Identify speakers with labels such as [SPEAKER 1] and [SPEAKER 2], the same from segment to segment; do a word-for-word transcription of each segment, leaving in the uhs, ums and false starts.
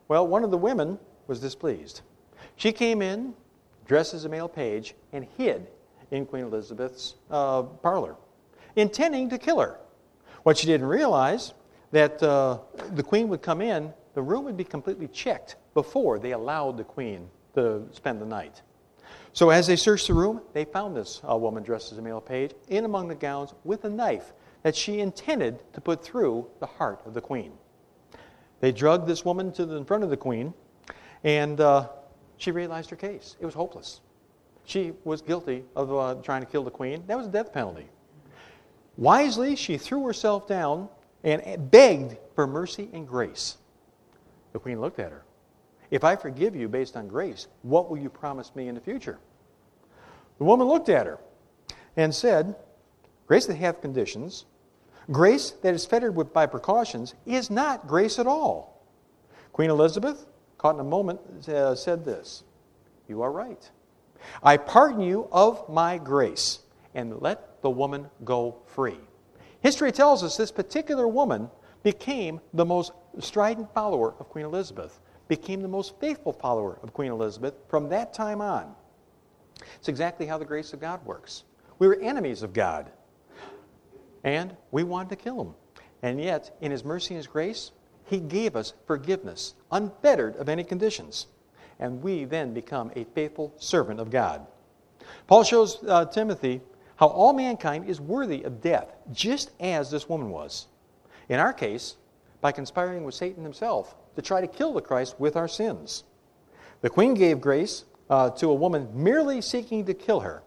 [SPEAKER 1] Well, one of the women was displeased. She came in, dressed as a male page, and hid in Queen Elizabeth's uh, parlor, intending to kill her. What she didn't realize, that uh, the queen would come in, the room would be completely checked before they allowed the queen to spend the night. So as they searched the room, they found this uh, woman dressed as a male page in among the gowns with a knife that she intended to put through the heart of the queen. They drugged this woman to the in front of the queen, and uh, she realized her case. It was hopeless. She was guilty of uh, trying to kill the queen. That was a death penalty. Wisely, she threw herself down and begged for mercy and grace. The queen looked at her. If I forgive you based on grace, what will you promise me in the future? The woman looked at her and said, grace that hath conditions, grace that is fettered with by precautions, is not grace at all. Queen Elizabeth, caught in a moment, uh, said this, you are right. I pardon you of my grace, and let the woman go free. History tells us this particular woman became the most strident follower of Queen Elizabeth, became the most faithful follower of Queen Elizabeth from that time on. It's exactly how the grace of God works. We were enemies of God, and we wanted to kill him. And yet, in his mercy and his grace, he gave us forgiveness, unfettered of any conditions. And we then become a faithful servant of God. Paul shows uh, Timothy how all mankind is worthy of death, just as this woman was. In our case, by conspiring with Satan himself to try to kill the Christ with our sins. The queen gave grace uh, to a woman merely seeking to kill her.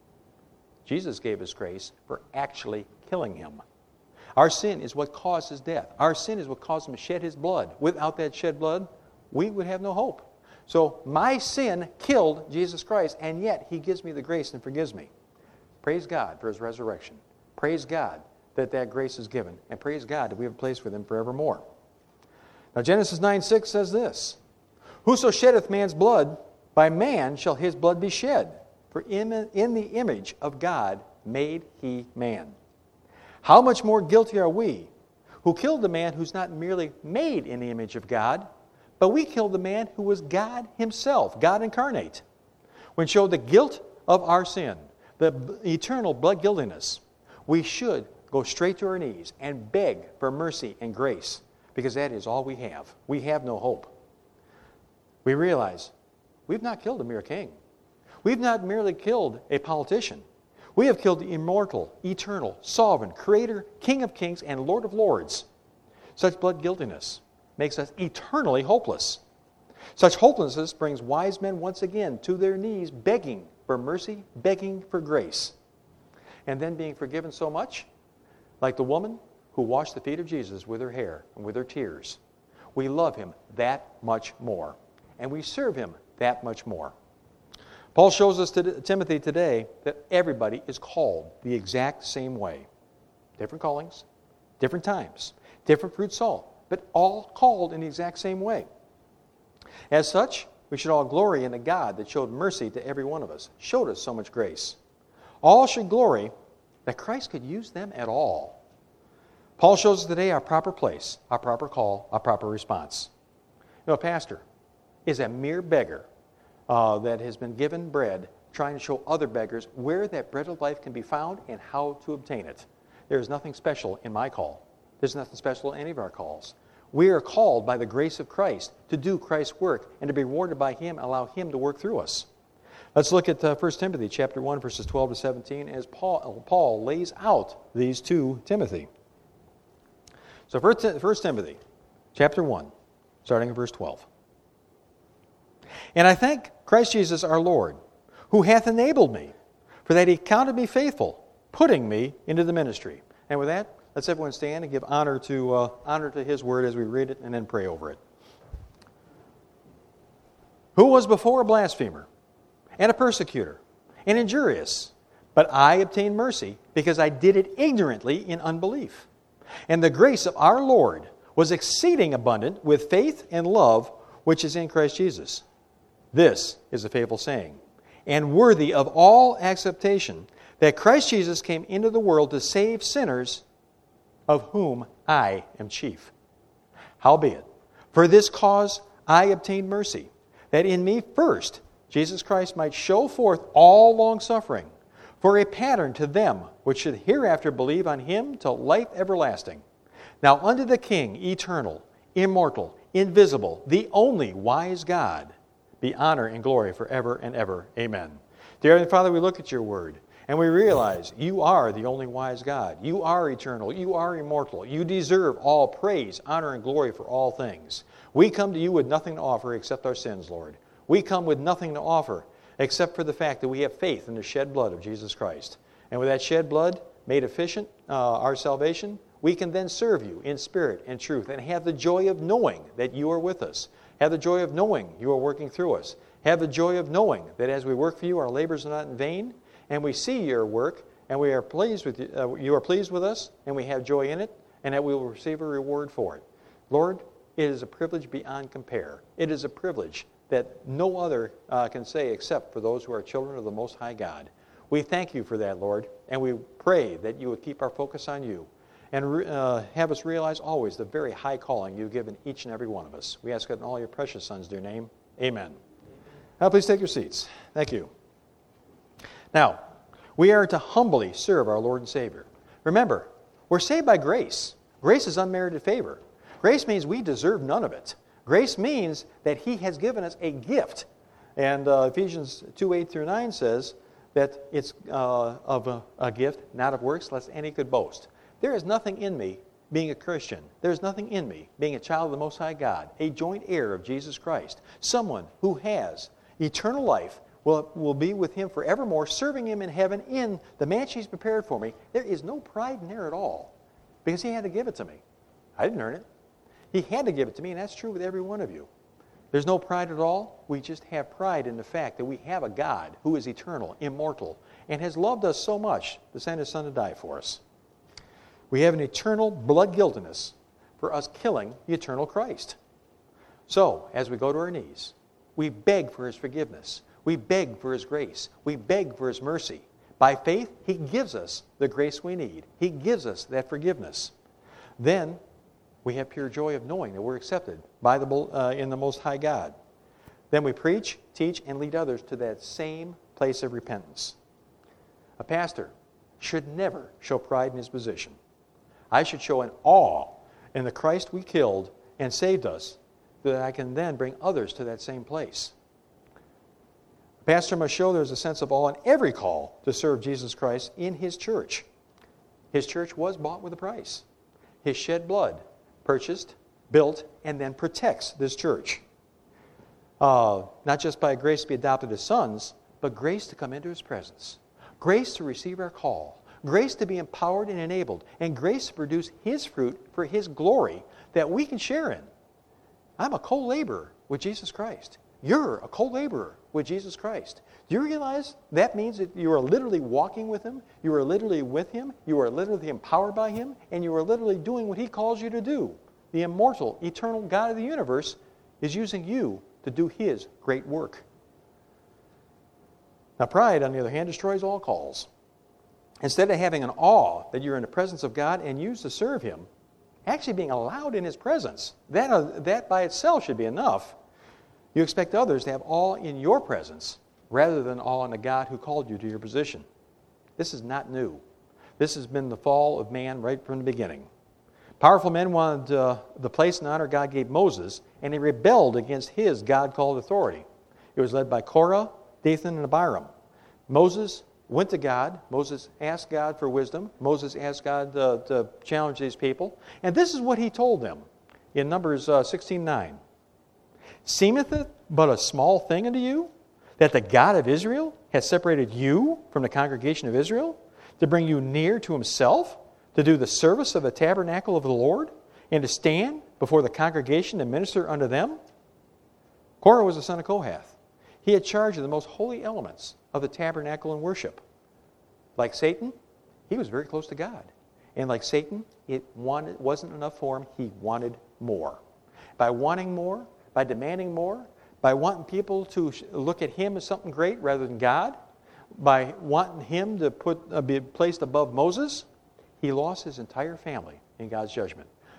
[SPEAKER 1] Jesus gave us grace for actually killing him. Our sin is what caused his death. Our sin is what caused him to shed his blood. Without that shed blood, we would have no hope. So my sin killed Jesus Christ, and yet he gives me the grace and forgives me. Praise God for his resurrection. Praise God that that grace is given. And praise God that we have a place for them forevermore. Now Genesis nine six says this, whoso sheddeth man's blood, by man shall his blood be shed. For in, in the image of God made he man. How much more guilty are we, who killed the man who's not merely made in the image of God, but we killed the man who was God himself, God incarnate, when showed the guilt of our sin, the eternal blood guiltiness. We should go straight to our knees and beg for mercy and grace, because that is all we have. We have no hope. We realize we've not killed a mere king. We've not merely killed a politician. We have killed the immortal, eternal, sovereign, creator, King of kings, and Lord of lords. Such blood guiltiness makes us eternally hopeless. Such hopelessness brings wise men once again to their knees, begging for mercy, begging for grace. And then being forgiven so much, like the woman who washed the feet of Jesus with her hair and with her tears. We love him that much more, and we serve him that much more. Paul shows us to Timothy today that everybody is called the exact same way. Different callings, different times, different fruit salt, but all called in the exact same way. As such, we should all glory in the God that showed mercy to every one of us, showed us so much grace. All should glory that Christ could use them at all. Paul shows us today our proper place, our proper call, our proper response. You know, a pastor is a mere beggar uh, that has been given bread, trying to show other beggars where that bread of life can be found and how to obtain it. There is nothing special in my call. There's nothing special in any of our calls. We are called by the grace of Christ to do Christ's work and to be rewarded by him, allow him to work through us. Let's look at uh, First Timothy chapter one, verses twelve to seventeen, as Paul, Paul lays out these to Timothy. So First Timothy chapter one, starting at verse twelve. And I thank Christ Jesus our Lord, who hath enabled me, for that he counted me faithful, putting me into the ministry. And with that, let's everyone stand and give honor to uh, honor to his word as we read it and then pray over it. Who was before a blasphemer and a persecutor and injurious, but I obtained mercy because I did it ignorantly in unbelief. And the grace of our Lord was exceeding abundant with faith and love which is in Christ Jesus. This is a faithful saying, and worthy of all acceptation, that Christ Jesus came into the world to save sinners, of whom I am chief. Howbeit, for this cause I obtained mercy, that in me first Jesus Christ might show forth all longsuffering, for a pattern to them which should hereafter believe on him till life everlasting. Now unto the King, eternal, immortal, invisible, the only wise God, be honor and glory forever and ever. Amen. Dear Heavenly Father, we look at your word, and we realize you are the only wise God. You are eternal. You are immortal. You deserve all praise, honor, and glory for all things. We come to you with nothing to offer except our sins, Lord. We come with nothing to offer except for the fact that we have faith in the shed blood of Jesus Christ. And with that shed blood made efficient, uh, our salvation, we can then serve you in spirit and truth and have the joy of knowing that you are with us. Have the joy of knowing you are working through us. Have the joy of knowing that as we work for you, our labors are not in vain, and we see your work, and we are pleased with you, uh, you are pleased with us, and we have joy in it, and that we will receive a reward for it. Lord, it is a privilege beyond compare. It is a privilege that no other uh, can say except for those who are children of the Most High God. We thank you for that, Lord, and we pray that you would keep our focus on you and re- uh, have us realize always the very high calling you've given each and every one of us. We ask it in all your precious Son's dear name. Amen. Now please take your seats. Thank you. Now, we are to humbly serve our Lord and Savior. Remember, we're saved by grace. Grace is unmerited favor. Grace means we deserve none of it. Grace means that he has given us a gift. And uh, Ephesians two, eight through nine says that it's uh, of a, a gift, not of works, lest any could boast. There is nothing in me being a Christian. There's nothing in me being a child of the Most High God, a joint heir of Jesus Christ, someone who has eternal life, will, will be with him forevermore, serving him in heaven in the mansion he's prepared for me. There is no pride in there at all, because he had to give it to me. I didn't earn it. He had to give it to me, and that's true with every one of you. There's no pride at all. We just have pride in the fact that we have a God who is eternal, immortal, and has loved us so much to send his Son to die for us. We have an eternal blood guiltiness for us killing the eternal Christ. So, as we go to our knees, we beg for his forgiveness. We beg for his grace. We beg for his mercy. By faith, he gives us the grace we need. He gives us that forgiveness. Then, we have pure joy of knowing that we're accepted by the, uh, in the Most High God. Then we preach, teach, and lead others to that same place of repentance. A pastor should never show pride in his position. I should show an awe in the Christ we killed and saved us, so that I can then bring others to that same place. A pastor must show there's a sense of awe in every call to serve Jesus Christ in his church. His church was bought with a price. His shed blood purchased, built, and then protects this church. Uh, not just by grace to be adopted as sons, but grace to come into his presence. Grace to receive our call. Grace to be empowered and enabled. And grace to produce his fruit for his glory that we can share in. I'm a co-laborer with Jesus Christ. You're a co-laborer with Jesus Christ. Do you realize that means that you are literally walking with him, you are literally with him, you are literally empowered by him, and you are literally doing what he calls you to do? The immortal, eternal God of the universe is using you to do his great work. Now, pride, on the other hand, destroys all calls. Instead of having an awe that you're in the presence of God and used to serve him, actually being allowed in his presence, that, uh, that by itself should be enough. You expect others to have awe in your presence rather than awe in the God who called you to your position. This is not new. This has been the fall of man right from the beginning. Powerful men wanted uh, the place and honor God gave Moses, and he rebelled against his God-called authority. It was led by Korah, Dathan, and Abiram. Moses went to God. Moses asked God for wisdom. Moses asked God uh, to challenge these people. And this is what he told them in Numbers uh, sixteen nine. Seemeth it but a small thing unto you, that the God of Israel has separated you from the congregation of Israel, to bring you near to himself, to do the service of the tabernacle of the Lord, and to stand before the congregation and minister unto them? Korah was the son of Kohath. He had charge of the most holy elements of the tabernacle and worship. Like Satan, he was very close to God. And like Satan, it wanted, wasn't enough for him. He wanted more. By wanting more, by demanding more, by wanting people to look at him as something great rather than God, by wanting him to put uh, be placed above Moses, he lost his entire family in God's judgment.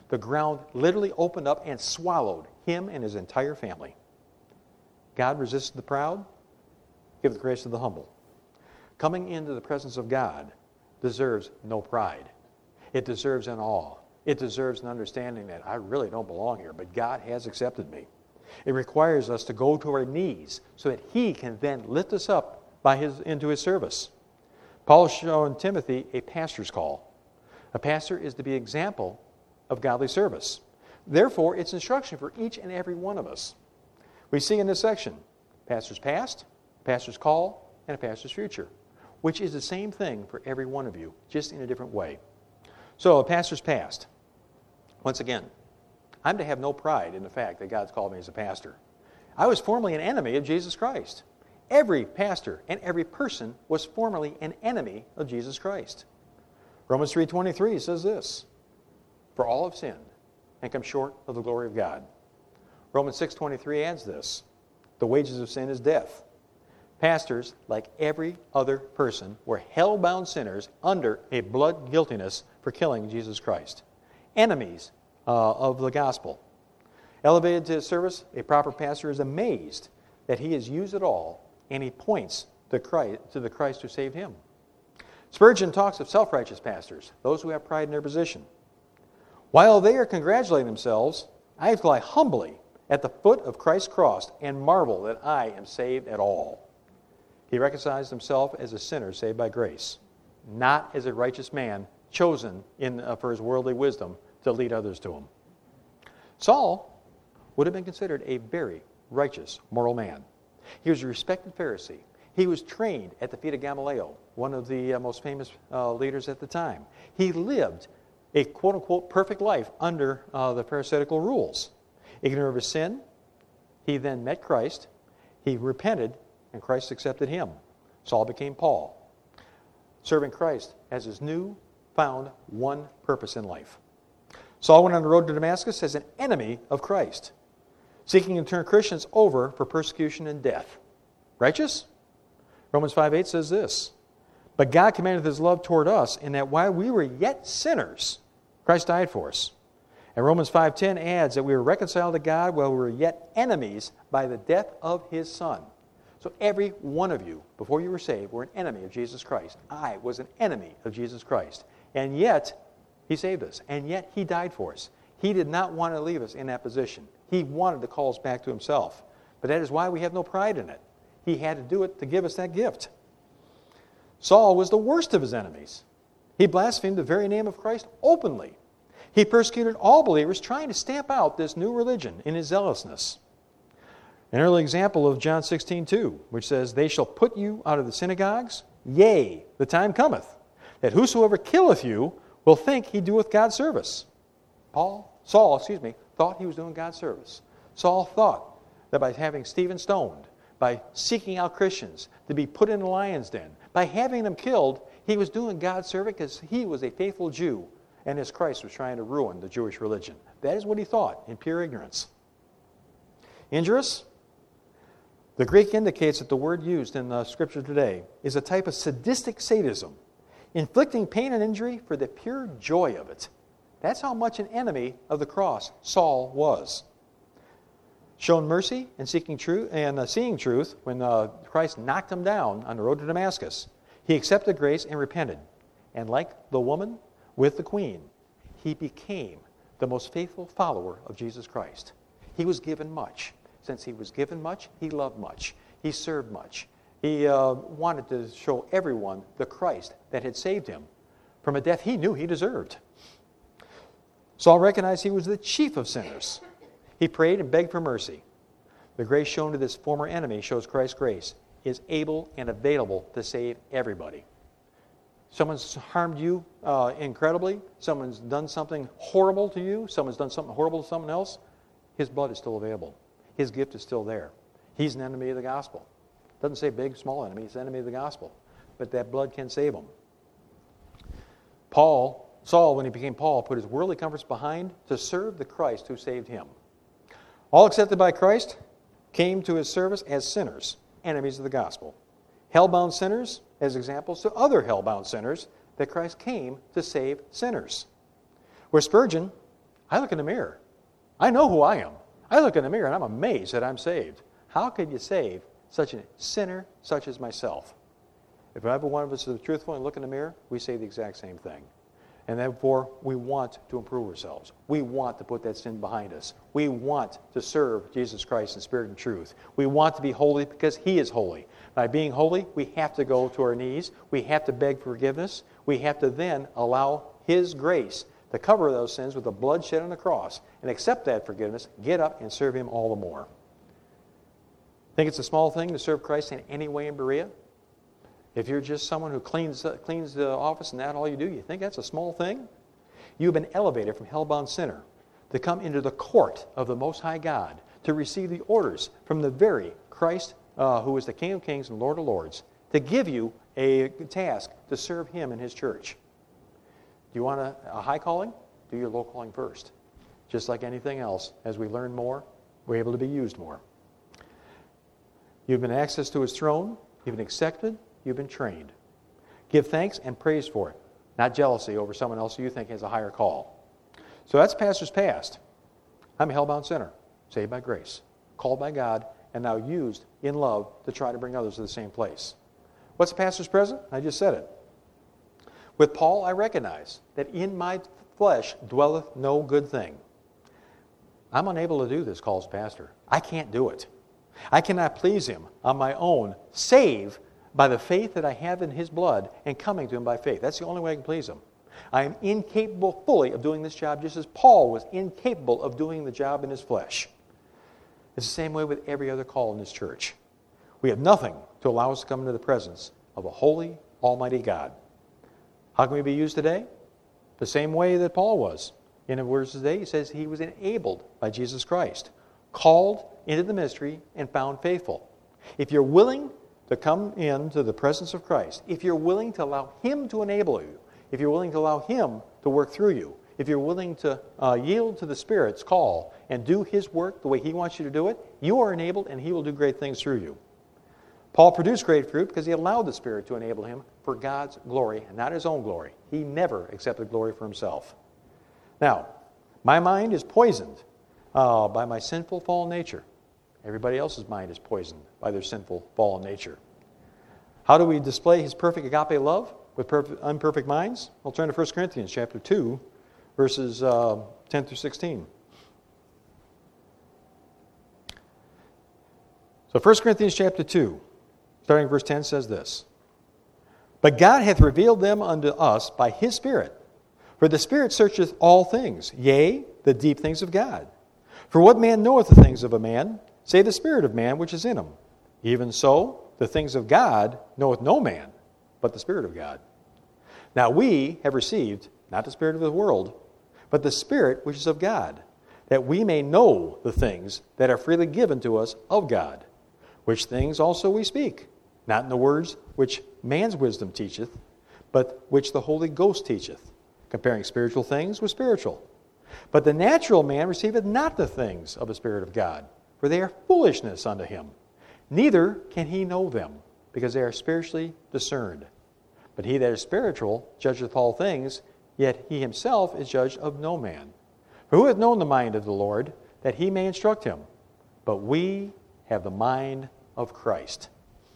[SPEAKER 1] The ground literally opened up and swallowed him and his entire family. God resists the proud, give the grace to the humble. Coming into the presence of God deserves no pride. It deserves an awe. It deserves an understanding that I really don't belong here, but God has accepted me. It requires us to go to our knees so that He can then lift us up by his, into His service. Paul is showing Timothy a pastor's call. A pastor is to be an example of godly service. Therefore, it's instruction for each and every one of us. We see in this section, pastor's past, pastor's call, and a pastor's future, which is the same thing for every one of you, just in a different way. So, a pastor's past. Once again, I'm to have no pride in the fact that God's called me as a pastor. I was formerly an enemy of Jesus Christ. Every pastor and every person was formerly an enemy of Jesus Christ. Romans three twenty-three says this, "For all have sinned and come short of the glory of God." Romans six twenty-three adds this, "The wages of sin is death." Pastors, like every other person, were hell-bound sinners under a blood guiltiness for killing Jesus Christ. Enemies uh, of the gospel. Elevated to his service, a proper pastor is amazed that he is used at all, and he points to, Christ, to the Christ who saved him. Spurgeon talks of self-righteous pastors, those who have pride in their position. "While they are congratulating themselves, I fly humbly at the foot of Christ's cross and marvel that I am saved at all." He recognized himself as a sinner saved by grace, not as a righteous man chosen in, uh, for his worldly wisdom to lead others to him. Saul would have been considered a very righteous, moral man. He was a respected Pharisee. He was trained at the feet of Gamaliel, one of the uh, most famous uh, leaders at the time. He lived a quote-unquote perfect life under uh, the Pharisaical rules. Ignorant of his sin, he then met Christ. He repented, and Christ accepted him. Saul became Paul, serving Christ as his new found one purpose in life. Saul went on the road to Damascus as an enemy of Christ, seeking to turn Christians over for persecution and death. Righteous? Romans five eight says this, "But God commendeth His love toward us in that while we were yet sinners, Christ died for us." And Romans five ten adds that we were reconciled to God while we were yet enemies by the death of His Son. So every one of you, before you were saved, were an enemy of Jesus Christ. I was an enemy of Jesus Christ. And yet, He saved us. And yet, He died for us. He did not want to leave us in that position. He wanted to call us back to Himself. But that is why we have no pride in it. He had to do it to give us that gift. Saul was the worst of his enemies. He blasphemed the very name of Christ openly. He persecuted all believers, trying to stamp out this new religion in his zealousness. An early example of John sixteen two, which says, "They shall put you out of the synagogues. Yea, the time cometh, that whosoever killeth you will think he doeth God's service." Paul, Saul, excuse me, thought he was doing God's service. Saul thought that by having Stephen stoned, by seeking out Christians to be put in the lion's den, by having them killed, he was doing God's service because he was a faithful Jew, and his Christ was trying to ruin the Jewish religion. That is what he thought in pure ignorance. Injurious? The Greek indicates that the word used in the Scripture today is a type of sadistic sadism, inflicting pain and injury for the pure joy of it. That's how much an enemy of the cross Saul was. Shown mercy and seeking truth and uh, seeing truth when uh, Christ knocked him down on the road to Damascus. He accepted grace and repented. And like the woman with the queen, he became the most faithful follower of Jesus Christ. He was given much. Since he was given much, he loved much. He served much. He uh, wanted to show everyone the Christ that had saved him from a death he knew he deserved. Saul recognized he was the chief of sinners. He prayed and begged for mercy. The grace shown to this former enemy shows Christ's grace is able and available to save everybody. Someone's harmed you uh, incredibly. Someone's done something horrible to you. Someone's done something horrible to someone else. His blood is still available. His gift is still there. He's an enemy of the gospel. Doesn't say big, small enemy. He's an enemy of the gospel. But that blood can save him. Paul, Saul, when he became Paul, put his worldly comforts behind to serve the Christ who saved him. All accepted by Christ came to his service as sinners, enemies of the gospel. Hell-bound sinners as examples to other hell-bound sinners that Christ came to save sinners. Where Spurgeon I look in the mirror. I know who I am. I look in the mirror and I'm amazed that I'm saved. How could you save such a sinner such as myself? If every one of us is truthful and look in the mirror, we say the exact same thing. And therefore, we want to improve ourselves. We want to put that sin behind us. We want to serve Jesus Christ in spirit and truth. We want to be holy because He is holy. By being holy, we have to go to our knees. We have to beg forgiveness. We have to then allow His grace to cover those sins with the blood shed on the cross and accept that forgiveness, get up and serve Him all the more. Think it's a small thing to serve Christ in any way in Berea? If you're just someone who cleans, uh, cleans the office and that's all you do, you think that's a small thing? You've been elevated from hell-bound sinner to come into the court of the Most High God, to receive the orders from the very Christ uh, who is the King of Kings and Lord of Lords, to give you a task to serve Him in His church. Do you want a, a high calling? Do your low calling first. Just like anything else, as we learn more, we're able to be used more. You've been access to His throne. You've been accepted. You've been trained. Give thanks and praise for it, not jealousy over someone else who you think has a higher call. So that's pastor's past. I'm a hell-bound sinner, saved by grace, called by God, and now used in love to try to bring others to the same place. What's the pastor's present? I just said it. With Paul, I recognize that in my flesh dwelleth no good thing. I'm unable to do this, calls pastor. I can't do it. I cannot please Him on my own, save by the faith that I have in His blood and coming to Him by faith. That's the only way I can please Him. I am incapable fully of doing this job just as Paul was incapable of doing the job in his flesh. It's the same way with every other call in this church. We have nothing to allow us to come into the presence of a holy, almighty God. How can we be used today? The same way that Paul was. In the words today, he says he was enabled by Jesus Christ, called into the ministry and found faithful. If you're willing to come into the presence of Christ, if you're willing to allow Him to enable you, if you're willing to allow Him to work through you, if you're willing to uh, yield to the Spirit's call and do His work the way He wants you to do it, you are enabled and He will do great things through you. Paul produced great fruit because he allowed the Spirit to enable him for God's glory and not his own glory. He never accepted glory for himself. Now, my mind is poisoned uh, by my sinful fallen nature. Everybody else's mind is poisoned by their sinful fallen nature. How do we display His perfect agape love with perfect, imperfect minds? We'll turn to First Corinthians chapter two, verses uh, ten through sixteen. So First Corinthians chapter two, starting at verse ten, says this. But God hath revealed them unto us by His Spirit. For the Spirit searcheth all things, yea, the deep things of God. For what man knoweth the things of a man, save the Spirit of man which is in him? Even so, the things of God knoweth no man, but the Spirit of God. Now we have received, not the spirit of the world, but the Spirit which is of God, that we may know the things that are freely given to us of God, which things also we speak, not in the words which man's wisdom teacheth, but which the Holy Ghost teacheth, comparing spiritual things with spiritual. But the natural man receiveth not the things of the Spirit of God, for they are foolishness unto him. Neither can he know them, because they are spiritually discerned. But he that is spiritual judgeth all things, yet he himself is judged of no man. For who hath known the mind of the Lord, that he may instruct him? But we have the mind of Christ.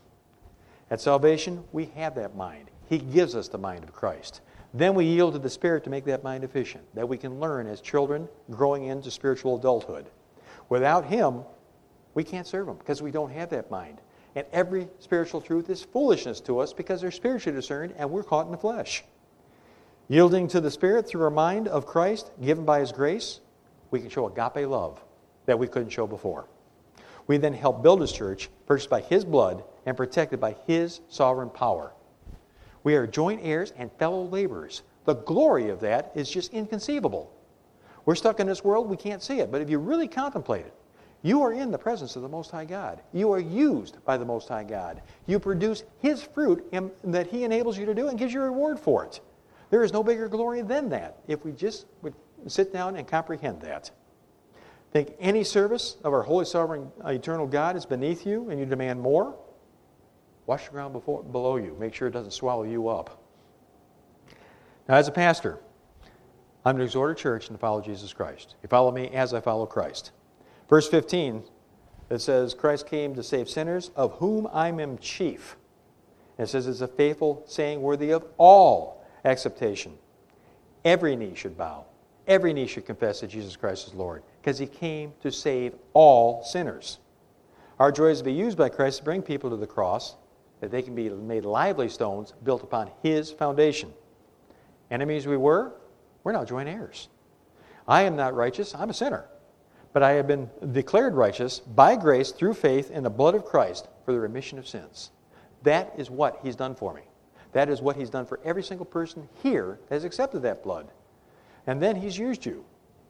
[SPEAKER 1] At salvation, we have that mind. He gives us the mind of Christ. Then we yield to the Spirit to make that mind efficient, that we can learn as children growing into spiritual adulthood. Without Him, we can't serve Him because we don't have that mind. And every spiritual truth is foolishness to us because they're spiritually discerned and we're caught in the flesh. Yielding to the Spirit through our mind of Christ, given by His grace, we can show agape love that we couldn't show before. We then help build His church, purchased by His blood and protected by His sovereign power. We are joint heirs and fellow laborers. The glory of that is just inconceivable. We're stuck in this world, we can't see it. But if you really contemplate it, you are in the presence of the Most High God. You are used by the Most High God. You produce His fruit in, that He enables you to do and gives you a reward for it. There is no bigger glory than that if we just would sit down and comprehend that. Think any service of our holy, sovereign, eternal God is beneath you and you demand more? Watch the ground before, below you. Make sure it doesn't swallow you up. Now, as a pastor, I'm to exhort a church and to follow Jesus Christ. You follow me as I follow Christ. Verse fifteen, it says, Christ came to save sinners, of whom I am chief. And it says it's a faithful saying worthy of all acceptation. Every knee should bow. Every knee should confess that Jesus Christ is Lord, because he came to save all sinners. Our joy is to be used by Christ to bring people to the cross, that they can be made lively stones built upon his foundation. Enemies we were, we're now joint heirs. I am not righteous, I'm a sinner. But I have been declared righteous by grace through faith in the blood of Christ for the remission of sins. That is what he's done for me. That is what he's done for every single person here that has accepted that blood. And then he's used you.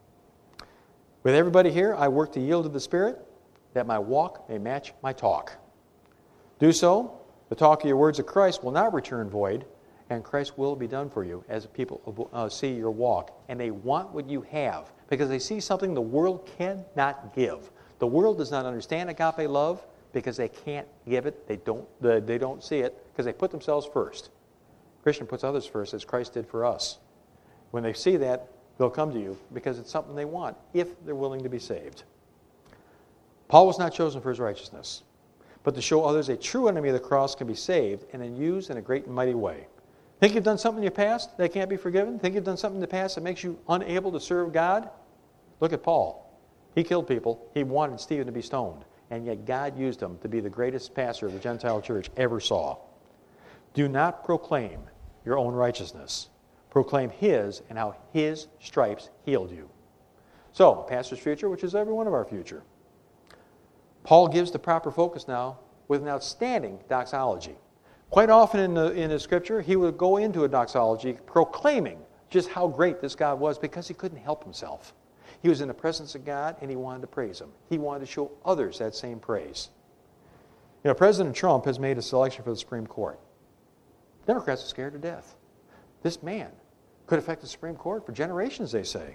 [SPEAKER 1] With everybody here, I work to yield to the Spirit, that my walk may match my talk. Do so, the talk of your words of Christ will not return void, and Christ's will be done for you as people uh, see your walk. And they want what you have, because they see something the world cannot give. The world does not understand agape love because they can't give it. They don't, they don't see it because they put themselves first. Christian puts others first as Christ did for us. When they see that, they'll come to you because it's something they want if they're willing to be saved. Paul was not chosen for his righteousness, but to show others a true enemy of the cross can be saved and then used in a great and mighty way. Think you've done something in your past that can't be forgiven? Think you've done something in the past that makes you unable to serve God? Look at Paul. He killed people. He wanted Stephen to be stoned. And yet God used him to be the greatest pastor the Gentile church ever saw. Do not proclaim your own righteousness. Proclaim his and how his stripes healed you. So, pastor's future, which is every one of our future. Paul gives the proper focus now with an outstanding doxology. Quite often in the, in the Scripture, he would go into a doxology proclaiming just how great this God was because he couldn't help himself. He was in the presence of God and he wanted to praise him. He wanted to show others that same praise. You know, President Trump has made a selection for the Supreme Court. Democrats are scared to death. This man could affect the Supreme Court for generations, they say.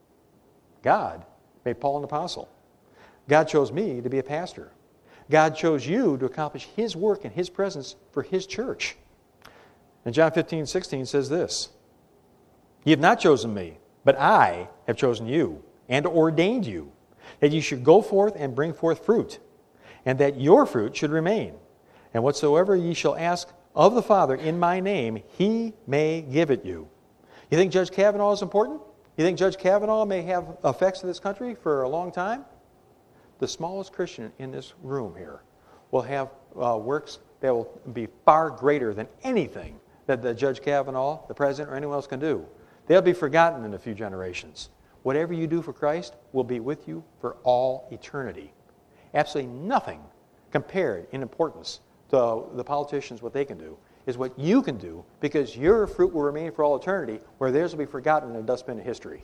[SPEAKER 1] God made Paul an apostle. God chose me to be a pastor. God chose you to accomplish his work in his presence for his church. And John fifteen, sixteen says this, "Ye have not chosen me, but I have chosen you and ordained you, that ye should go forth and bring forth fruit, and that your fruit should remain. And whatsoever ye shall ask of the Father in my name, he may give it you." You think Judge Kavanaugh is important? You think Judge Kavanaugh may have effects in this country for a long time? The smallest Christian in this room here will have uh, works that will be far greater than anything that the Judge Kavanaugh, the president, or anyone else can do. They'll be forgotten in a few generations. Whatever you do for Christ will be with you for all eternity. Absolutely nothing compared in importance to the politicians, what they can do, is what you can do, because your fruit will remain for all eternity, where theirs will be forgotten in a dustbin of history.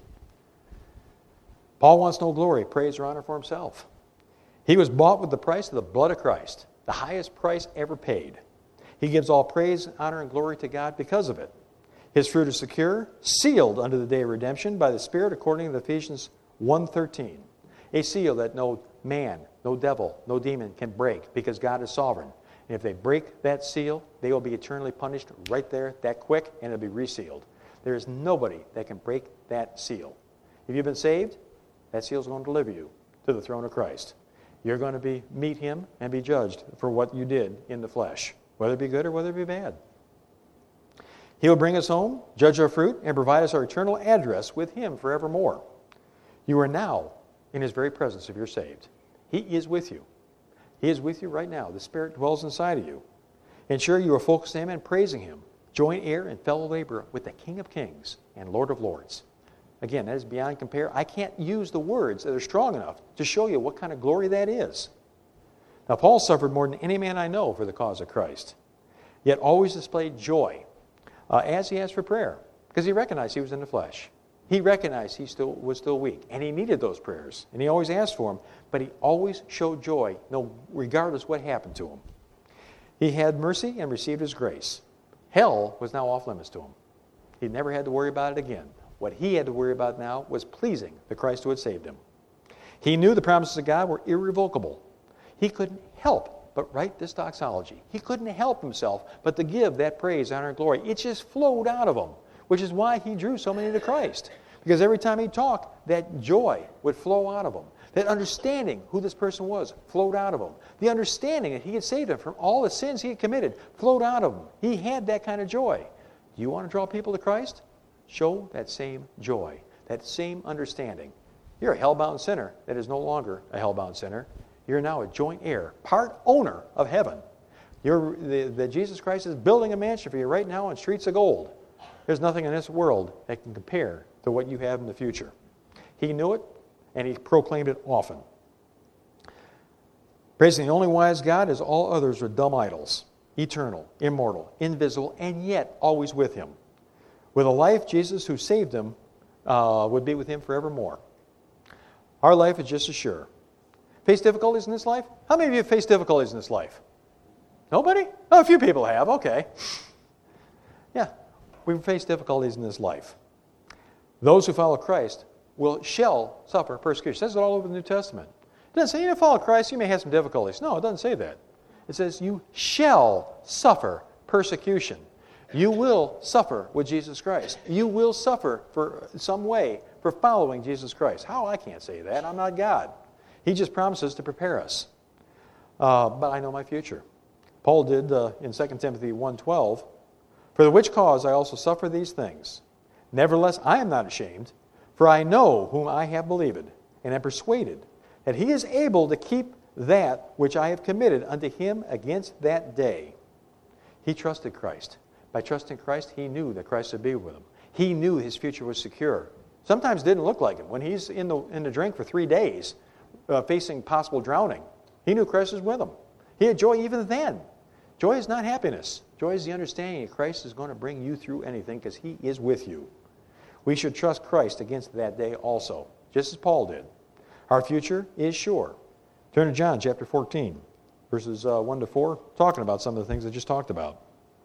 [SPEAKER 1] Paul wants no glory, praise, or honor for himself. He was bought with the price of the blood of Christ, the highest price ever paid. He gives all praise, honor, and glory to God because of it. His fruit is secure, sealed unto the day of redemption by the Spirit, according to Ephesians one thirteen. A seal that no man, no devil, no demon can break, because God is sovereign. And if they break that seal, they will be eternally punished right there, that quick, and it'll be resealed. There is nobody that can break that seal. If you've been saved, that seal is going to deliver you to the throne of Christ. You're going to be meet him and be judged for what you did in the flesh, whether it be good or whether it be bad. He will bring us home, judge our fruit, and provide us our eternal address with him forevermore. You are now in his very presence if you're saved. He is with you. He is with you right now. The Spirit dwells inside of you. Ensure you are focused on him and praising him. Joint heir and fellow laborer with the King of Kings and Lord of Lords. Again, that is beyond compare. I can't use the words that are strong enough to show you what kind of glory that is. Now, Paul suffered more than any man I know for the cause of Christ, yet always displayed joy uh, as he asked for prayer, because he recognized he was in the flesh. He recognized he still was still weak, and he needed those prayers, and he always asked for them, but he always showed joy, no, regardless what happened to him. He had mercy and received his grace. Hell was now off limits to him. He never had to worry about it again. What he had to worry about now was pleasing the Christ who had saved him. He knew the promises of God were irrevocable. He couldn't help but write this doxology. He couldn't help himself but to give that praise, honor, and glory. It just flowed out of him, which is why he drew so many to Christ. Because every time he talked, that joy would flow out of him. That understanding who this person was flowed out of him. The understanding that he had saved him from all the sins he had committed flowed out of him. He had that kind of joy. Do you want to draw people to Christ? Show that same joy, that same understanding. You're a hell-bound sinner that is no longer a hell-bound sinner. You're now a joint heir, part owner of heaven. You're, the, the Jesus Christ is building a mansion for you right now on streets of gold. There's nothing in this world that can compare to what you have in the future. He knew it, and he proclaimed it often. Praising the only wise God as all others are dumb idols, eternal, immortal, invisible, and yet always with him. With a life, Jesus, who saved him, uh, would be with him forevermore. Our life is just as sure. Face difficulties in this life? How many of you have faced difficulties in this life? Nobody? Oh, a few people have. Okay. Yeah, we've faced difficulties in this life. Those who follow Christ will shall suffer persecution. It says it all over the New Testament. It doesn't say you follow Christ, you may have some difficulties. No, it doesn't say that. It says you shall suffer persecution. You will suffer with Jesus Christ. You will suffer for some way for following Jesus Christ. How? I can't say that. I'm not God. He just promises to prepare us. Uh, but I know my future. Paul did uh, in Second Timothy one twelve, for the which cause I also suffer these things. Nevertheless, I am not ashamed, for I know whom I have believed, and am persuaded that he is able to keep that which I have committed unto him against that day. He trusted Christ. By trusting Christ, he knew that Christ would be with him. He knew his future was secure. Sometimes it didn't look like it. When he's in the, in the drink for three days, uh, facing possible drowning, he knew Christ was with him. He had joy even then. Joy is not happiness. Joy is the understanding that Christ is going to bring you through anything because he is with you. We should trust Christ against that day also, just as Paul did. Our future is sure. Turn to John chapter fourteen, verses uh, one to four, talking about some of the things I just talked about.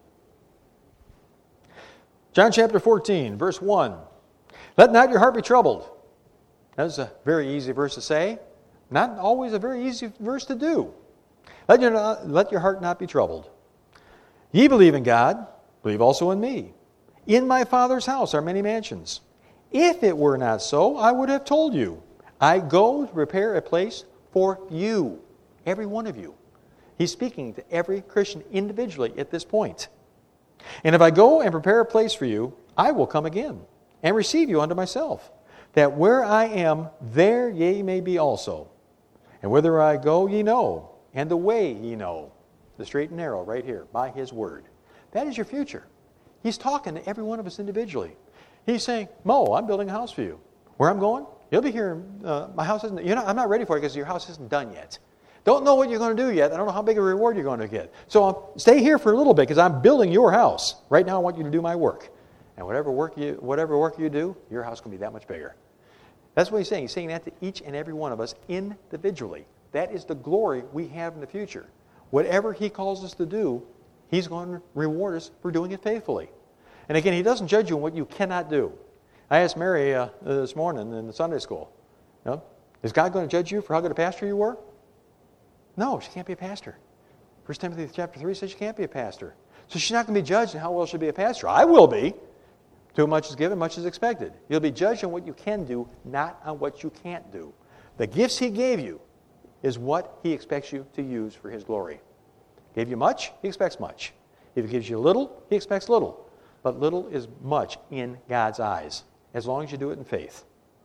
[SPEAKER 1] John chapter fourteen, verse one. Let not your heart be troubled. That's a very easy verse to say. Not always a very easy verse to do. Let your, not, let your heart not be troubled. Ye believe in God, believe also in me. In my Father's house are many mansions. If it were not so, I would have told you. I go to prepare a place for you, every one of you. He's speaking to every Christian individually at this point. And if I go and prepare a place for you, I will come again and receive you unto myself, that where I am, there ye may be also. And whither I go, ye know, and the way ye know, the straight and narrow right here, by his word. That is your future. He's talking to every one of us individually. He's saying, Mo, I'm building a house for you. Where I'm going, you'll be here. Uh, my house isn't, you're not, I'm not ready for it because your house isn't done yet. Don't know what you're going to do yet. I don't know how big a reward you're going to get. So um, stay here for a little bit because I'm building your house. Right now I want you to do my work. And whatever work you, whatever work you do, your house can be that much bigger. That's what he's saying. He's saying that to each and every one of us individually. That is the glory we have in the future. Whatever he calls us to do, he's going to reward us for doing it faithfully. And again, he doesn't judge you on what you cannot do. I asked Mary uh, this morning in the Sunday school, you know, is God going to judge you for how good a pastor you were? No, she can't be a pastor. First Timothy chapter three says she can't be a pastor. So she's not going to be judged on how well she'll be a pastor. I will be. Too much is given, much is expected. You'll be judged on what you can do, not on what you can't do. The gifts he gave you is what he expects you to use for his glory. Gave you much, he expects much. If he gives you little, he expects little. But little is much in God's eyes, as long as you do it in faith.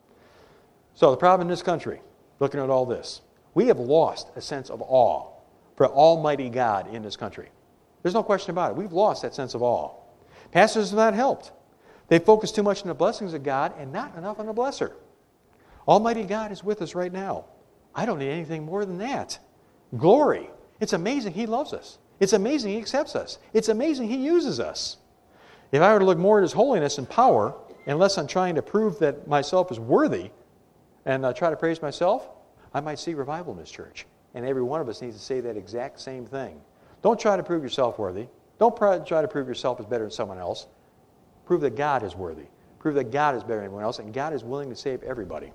[SPEAKER 1] So the problem in this country, looking at all this, we have lost a sense of awe for Almighty God in this country. There's no question about it. We've lost that sense of awe. Pastors have not helped. They focus too much on the blessings of God and not enough on the blesser. Almighty God is with us right now. I don't need anything more than that. Glory. It's amazing he loves us. It's amazing he accepts us. It's amazing he uses us. If I were to look more at his holiness and power, and less on trying to prove that myself is worthy, and uh, try to praise myself, I might see revival in this church. And every one of us needs to say that exact same thing. Don't try to prove yourself worthy. Don't try to prove yourself is better than someone else. Prove that God is worthy. Prove that God is better than anyone else, and God is willing to save everybody.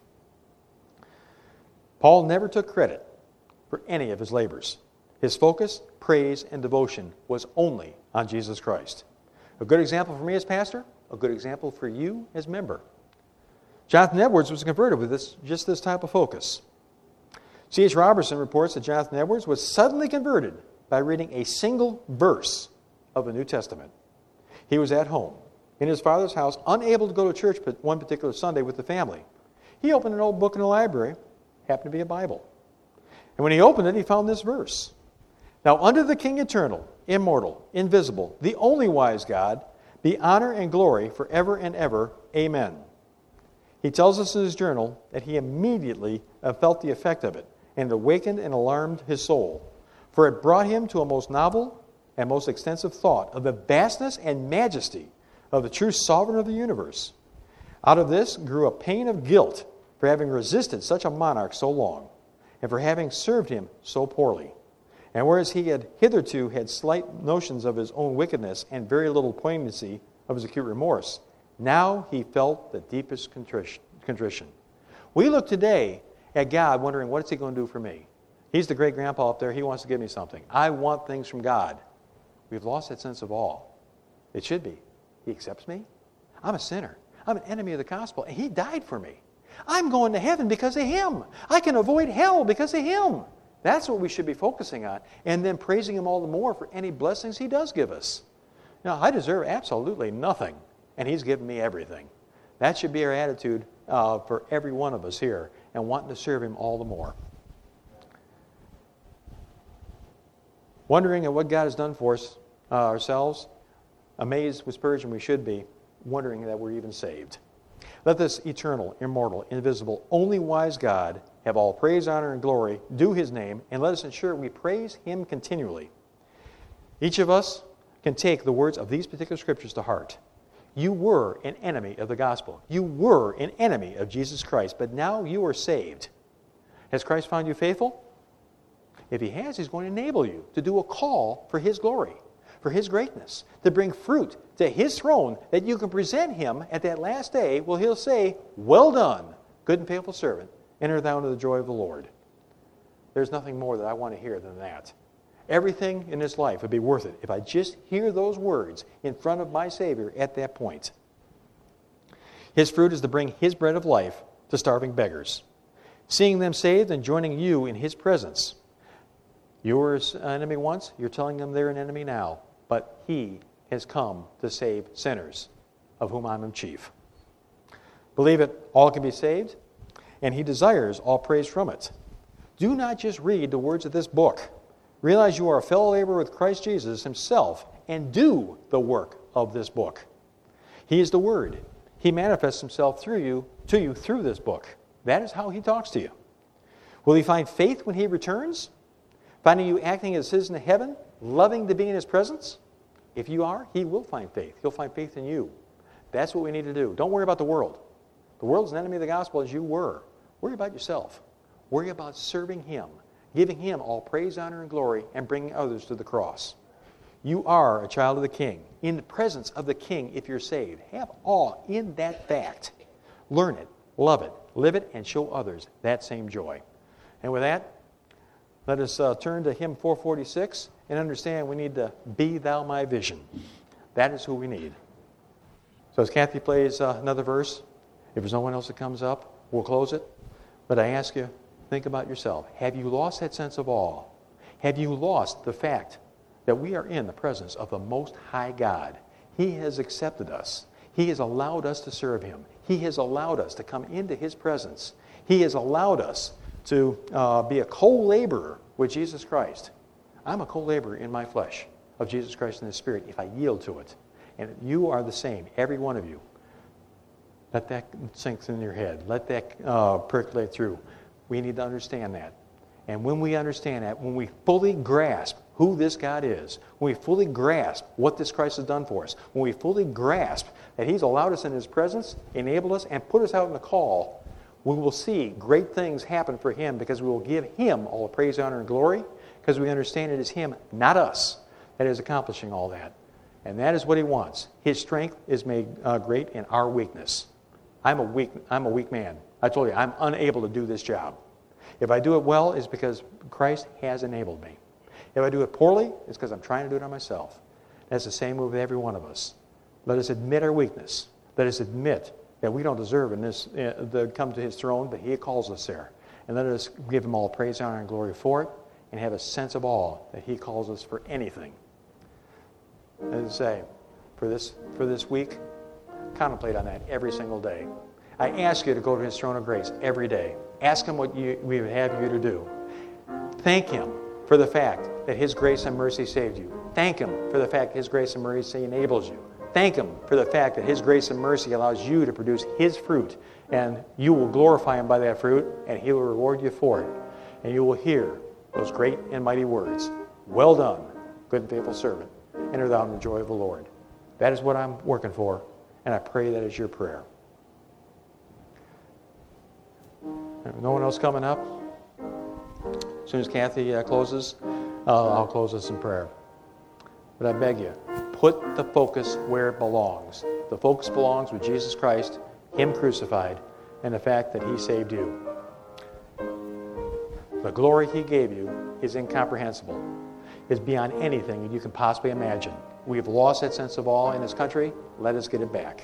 [SPEAKER 1] Paul never took credit for any of his labors. His focus, praise, and devotion was only on Jesus Christ. A good example for me as pastor, a good example for you as member. Jonathan Edwards was converted with this, just this type of focus. C H Robertson reports that Jonathan Edwards was suddenly converted by reading a single verse of the New Testament. He was at home, in his father's house, unable to go to church but one particular Sunday with the family. He opened an old book in the library, happened to be a Bible. And when he opened it, he found this verse. Now, unto the King eternal, immortal, invisible, the only wise God, be honor and glory forever and ever. Amen. He tells us in his journal that he immediately felt the effect of it, and it awakened and alarmed his soul. For it brought him to a most novel and most extensive thought of the vastness and majesty of the true sovereign of the universe. Out of this grew a pain of guilt for having resisted such a monarch so long, and for having served him so poorly. And whereas he had hitherto had slight notions of his own wickedness and very little poignancy of his acute remorse, now he felt the deepest contrition. We look today at God wondering, what is he going to do for me? He's the great grandpa up there. He wants to give me something. I want things from God. We've lost that sense of awe. It should be. He accepts me. I'm a sinner. I'm an enemy of the gospel, and he died for me. I'm going to heaven because of him. I can avoid hell because of him. That's what we should be focusing on, and then praising him all the more for any blessings he does give us. Now, I deserve absolutely nothing, and he's given me everything. That should be our attitude uh, for every one of us here, and wanting to serve him all the more. Wondering at what God has done for us uh, ourselves, amazed with Spurgeon we should be, wondering that we're even saved. Let this eternal, immortal, invisible, only wise God have all praise, honor, and glory due his name, and let us ensure we praise him continually. Each of us can take the words of these particular scriptures to heart. You were an enemy of the gospel. You were an enemy of Jesus Christ, but now you are saved. Has Christ found you faithful? If he has, he's going to enable you to do a call for his glory, for his greatness, to bring fruit to his throne that you can present him at that last day. Well, he'll say, well done, good and faithful servant. Enter thou into the joy of the Lord. There's nothing more that I want to hear than that. Everything in this life would be worth it if I just hear those words in front of my Savior at that point. His fruit is to bring his bread of life to starving beggars, seeing them saved and joining you in his presence. You were an enemy once, you're telling them they're an enemy now, but he has come to save sinners, of whom I'm chief. Believe it, all can be saved, and he desires all praise from it. Do not just read the words of this book. Realize you are a fellow laborer with Christ Jesus himself, and do the work of this book. He is the Word. He manifests himself through you, to you through this book. That is how he talks to you. Will he find faith when he returns? Finding you acting as a citizen of heaven, loving to be in his presence? If you are, he will find faith. He'll find faith in you. That's what we need to do. Don't worry about the world. The world's an enemy of the gospel as you were. Worry about yourself. Worry about serving him, giving him all praise, honor, and glory, and bringing others to the cross. You are a child of the King, in the presence of the King if you're saved. Have awe in that fact. Learn it, love it, live it, and show others that same joy. And with that, let us uh, turn to hymn four forty-six and understand we need to be thou my vision. That is who we need. So as Kathy plays uh, another verse, if there's no one else that comes up, we'll close it. But I ask you, think about yourself. Have you lost that sense of awe? Have you lost the fact that we are in the presence of the Most High God? He has accepted us. He has allowed us to serve him. He has allowed us to come into his presence. He has allowed us to uh, be a co-laborer with Jesus Christ. I'm a co-laborer in my flesh of Jesus Christ in his Spirit if I yield to it. And you are the same, every one of you. Let that sink in your head. Let that uh, percolate through. We need to understand that. And when we understand that, when we fully grasp who this God is, when we fully grasp what this Christ has done for us, when we fully grasp that he's allowed us in his presence, enabled us, and put us out in the call, we will see great things happen for him because we will give him all the praise, honor, and glory because we understand it is him, not us, that is accomplishing all that. And that is what he wants. His strength is made uh, great in our weakness. I'm a weak, I'm a weak man. I told you, I'm unable to do this job. If I do it well, it's because Christ has enabled me. If I do it poorly, it's because I'm trying to do it on myself. That's the same with every one of us. Let us admit our weakness. Let us admit that we don't deserve in this uh, to come to his throne, but he calls us there. And let us give him all praise, honor, and glory for it, and have a sense of awe that he calls us for anything. As I say, for this, for this week, contemplate on that every single day. I ask you to go to his throne of grace every day. Ask him what you, we would have you to do. Thank him for the fact that his grace and mercy saved you. Thank him for the fact that his grace and mercy enables you. Thank him for the fact that his grace and mercy allows you to produce his fruit, and you will glorify him by that fruit, and he will reward you for it. And you will hear those great and mighty words, "Well done, good and faithful servant. Enter thou in the joy of the Lord." That is what I'm working for, and I pray that is your prayer. No one else coming up? As soon as Kathy uh, closes, uh, I'll close us in prayer. But I beg you, put the focus where it belongs. The focus belongs with Jesus Christ, him crucified, and the fact that he saved you. The glory he gave you is incomprehensible. It's beyond anything that you can possibly imagine. We've lost that sense of awe in this country. Let us get it back.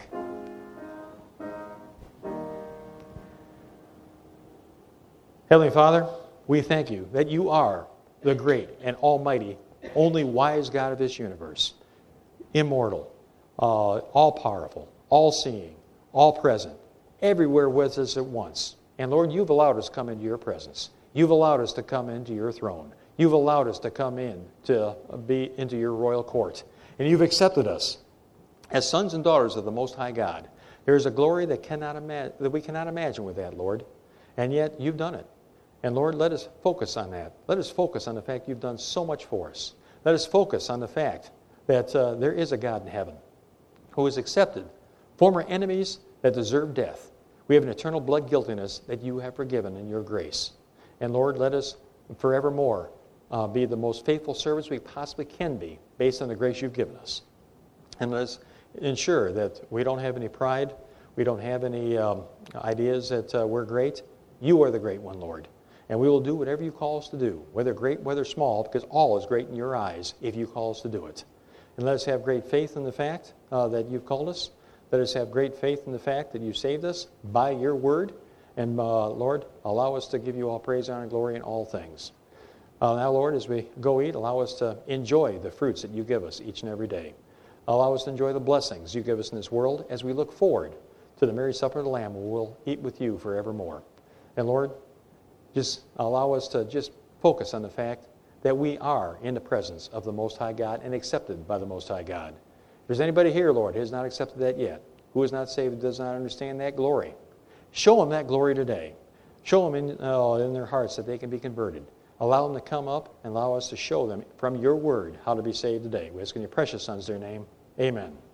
[SPEAKER 1] Heavenly Father, we thank you that you are the great and almighty, only wise God of this universe, immortal, uh, all-powerful, all-seeing, all-present, everywhere with us at once. And Lord, you've allowed us to come into your presence. You've allowed us to come into your throne. You've allowed us to come in to be into your royal court. And you've accepted us as sons and daughters of the Most High God. There is a glory that cannot ima- that we cannot imagine with that, Lord. And yet you've done it. And Lord, let us focus on that. Let us focus on the fact you've done so much for us. Let us focus on the fact that uh, there is a God in heaven who has accepted former enemies that deserve death. We have an eternal blood guiltiness that you have forgiven in your grace. And Lord, let us forevermore uh, be the most faithful servants we possibly can be based on the grace you've given us. And let us ensure that we don't have any pride. We don't have any um, ideas that uh, we're great. You are the great one, Lord. And we will do whatever you call us to do, whether great, whether small, because all is great in your eyes if you call us to do it. And let us have great faith in the fact uh, that you've called us. Let us have great faith in the fact that you saved us by your word. And uh, Lord, allow us to give you all praise, honor, and glory in all things. Uh, now, Lord, as we go eat, allow us to enjoy the fruits that you give us each and every day. Allow us to enjoy the blessings you give us in this world as we look forward to the marriage supper of the Lamb, where we'll eat with you forevermore. And Lord, just allow us to just focus on the fact that we are in the presence of the Most High God and accepted by the Most High God. If there's anybody here, Lord, who has not accepted that yet, who is not saved, does not understand that glory, show them that glory today. Show them in, uh, in their hearts that they can be converted. Allow them to come up and allow us to show them from your word how to be saved today. We ask in your precious Son's dear name. Amen.